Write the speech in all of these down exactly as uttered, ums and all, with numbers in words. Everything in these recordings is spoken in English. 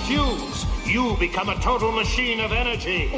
fuse, you become a total machine of energy.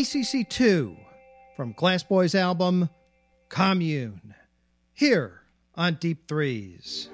A C C two from Glass Boy's album Commune, here on Deep Threes.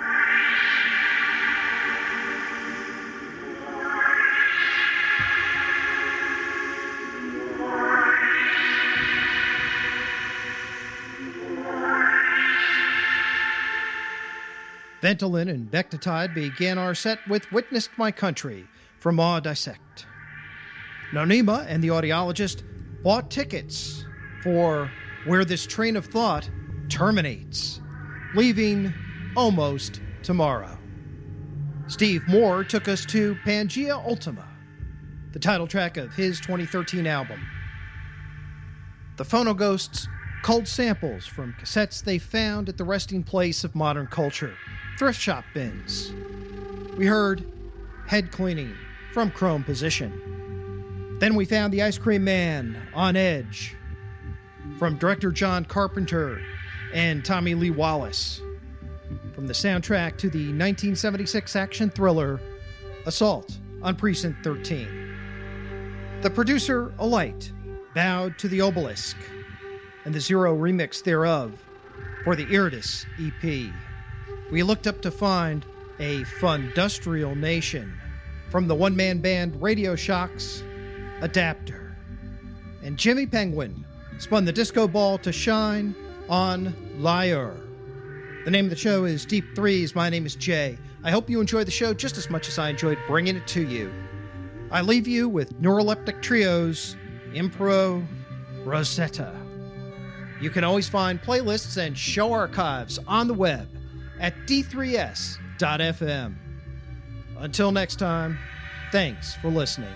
Ventolin and Vectitide began our set with Witnessed My Country from Maw Dissect. Nonema and the audiologist bought tickets for Where This Train of Thought Terminates, leaving almost tomorrow. Steve Moore took us to Pangea Ultima, the title track of his twenty thirteen album. The Phonoghosts culled samples from cassettes they found at the resting place of modern culture, thrift shop bins. We heard Head Cleaning from Chrome Position. Then we found The Ice Cream Man, On Edge, from director John Carpenter and Tommy Lee Wallace, from the soundtrack to the nineteen seventy-six action thriller Assault on Precinct thirteen. The producer, Alight, bowed to the Obelisk and the Zero remix thereof for the Iridus E P. We looked up to find a Fundustrial Nation from the one-man band Radio Shock's Adapter. And Jimmy Penguin spun the disco ball to shine on Liar. The name of the show is Deep Threes. My name is Jay. I hope you enjoyed the show just as much as I enjoyed bringing it to you. I leave you with Neuroleptic Trio's Impro Rosetta. You can always find playlists and show archives on the web at d three s dot f m. Until next time, thanks for listening.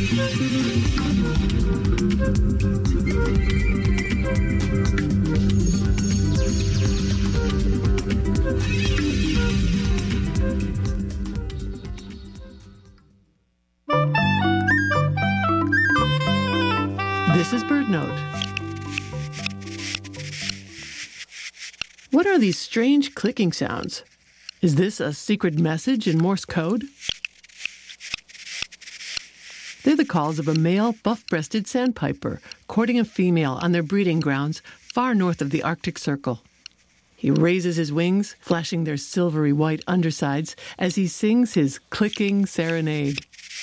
This is BirdNote. What are these strange clicking sounds? Is this a secret message in Morse code? They're the calls of a male buff-breasted sandpiper courting a female on their breeding grounds far north of the Arctic Circle. He raises his wings, flashing their silvery white undersides as he sings his clicking serenade.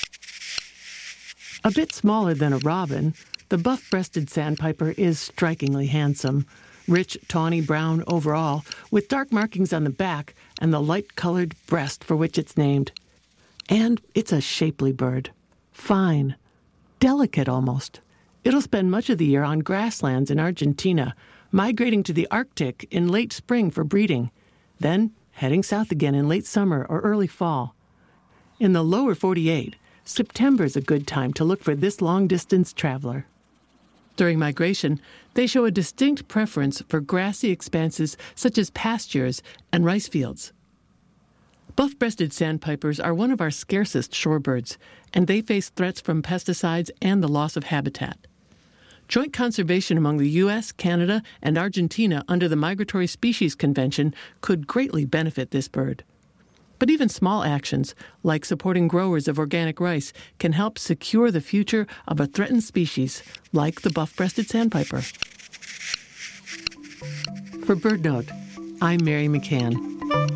A bit smaller than a robin, the buff-breasted sandpiper is strikingly handsome, rich tawny brown overall, with dark markings on the back and the light-colored breast for which it's named. And it's a shapely bird. Fine. Delicate almost. It'll spend much of the year on grasslands in Argentina, migrating to the Arctic in late spring for breeding, then heading south again in late summer or early fall. In the lower forty-eight, September's a good time to look for this long-distance traveler. During migration, they show a distinct preference for grassy expanses such as pastures and rice fields. Buff-breasted sandpipers are one of our scarcest shorebirds, and they face threats from pesticides and the loss of habitat. Joint conservation among the U S, Canada, and Argentina under the Migratory Species Convention could greatly benefit this bird. But even small actions, like supporting growers of organic rice, can help secure the future of a threatened species like the buff-breasted sandpiper. For BirdNote, I'm Mary McCann.